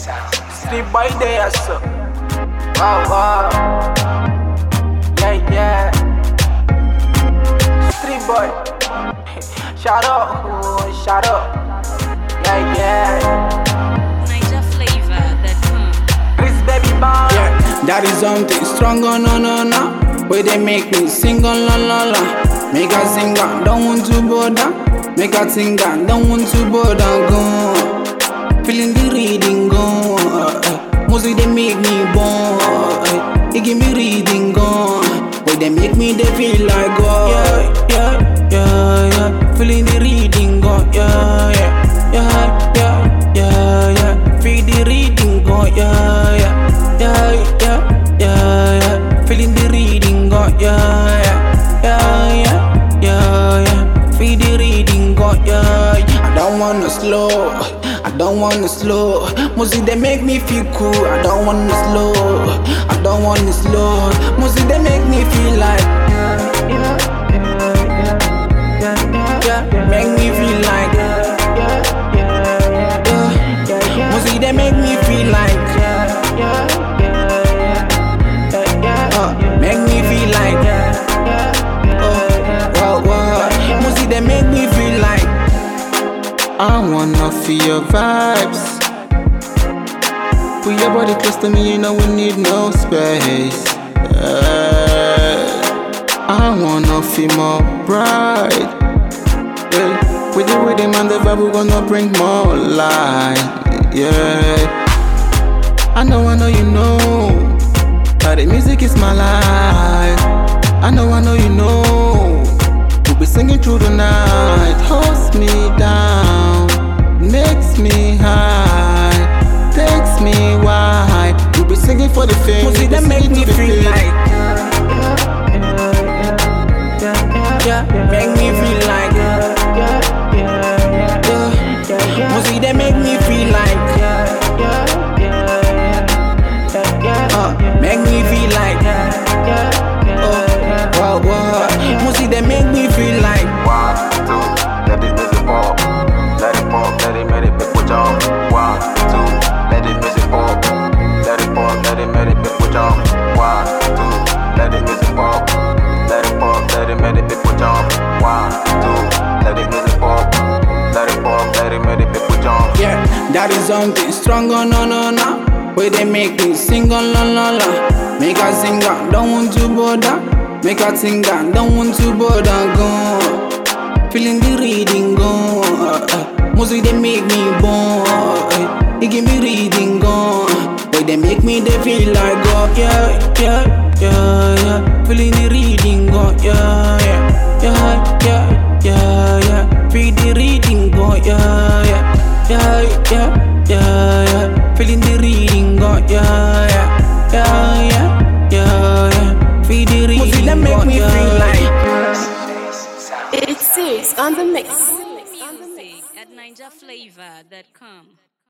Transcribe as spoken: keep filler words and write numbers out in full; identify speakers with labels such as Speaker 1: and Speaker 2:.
Speaker 1: Street boy there, so. Wow, wow. Yeah, yeah. Street boy. Shout out, oh, shout out. Yeah, yeah.
Speaker 2: Niger flavor that come.
Speaker 1: Chris baby bomb.
Speaker 3: Yeah, that is something stronger, no, no, no. Where they make me sing on la la la. Make a singer, don't want to bother. Make a singer, don't want to bother. Go, feeling the reading, go. Uh, uh. Music they make me born. Uh, they give me reading, go. Where they make me they feel like go. Yeah, yeah, yeah, yeah. Feeling the reading, go. Yeah, yeah, yeah, yeah, yeah, yeah. Feel the reading, go. Yeah, yeah, yeah, yeah, yeah, yeah. Feeling the reading, go. Yeah, yeah, yeah, yeah, yeah, yeah. Feel the reading, go. Yeah, yeah. I don't wanna slow. I don't wanna slow. Music they make me feel cool. I don't wanna slow. I don't wanna slow. Music they make me feel like yeah, yeah, yeah, yeah, yeah. Make me feel like yeah, yeah, yeah, yeah. Music they make me feel like yeah, yeah, yeah, yeah. Uh, make me feel like oh, wow, wow. Music they make me feel like
Speaker 4: I wanna feel your vibes. Put your body close to me, you know we need no space. Yeah. I wanna feel more bright. Yeah. With the rhythm and the vibe, we gonna bring more light. Yeah. I know, I know you know that the music is my life. I know, I know you know we'll be singing through the night. Holds me down, makes me high, takes me wide. We'll be singing for the fame.
Speaker 3: Music that make me feel like yeah, make me feel like yeah, music that make me feel like uh, make me feel like oh, wow, wow. Music that make me feel like
Speaker 5: one, two, let the music pop, let it pop, let it make it people jump. One, two, let the music pop, let it pop, let it make it people jump. One, two, let the music pop, let it pop, let it make it people jump. One, two, let the music pop, let it pop, let it make it people jump.
Speaker 3: yeah, that is something stronger, no, no, no. Where they make me sing on la la la. Make a singer, don't want to bother. Make a singer, don't want to bother. Go, feeling the reading, go. Uh, uh. Music they make me born. Uh, they give me reading, go. Where they make me they feel like go. Yeah, yeah, yeah, yeah. Feeling the reading, go. Yeah, yeah, yeah, yeah, yeah, yeah. Feel the reading, go. Yeah, yeah, yeah, yeah, yeah, yeah. Feeling the reading, go. Yeah, yeah, yeah, yeah, yeah, yeah. Feel the reading, music that make me feel like
Speaker 6: It's Six on the mix.
Speaker 2: Music at niger flavor dot com.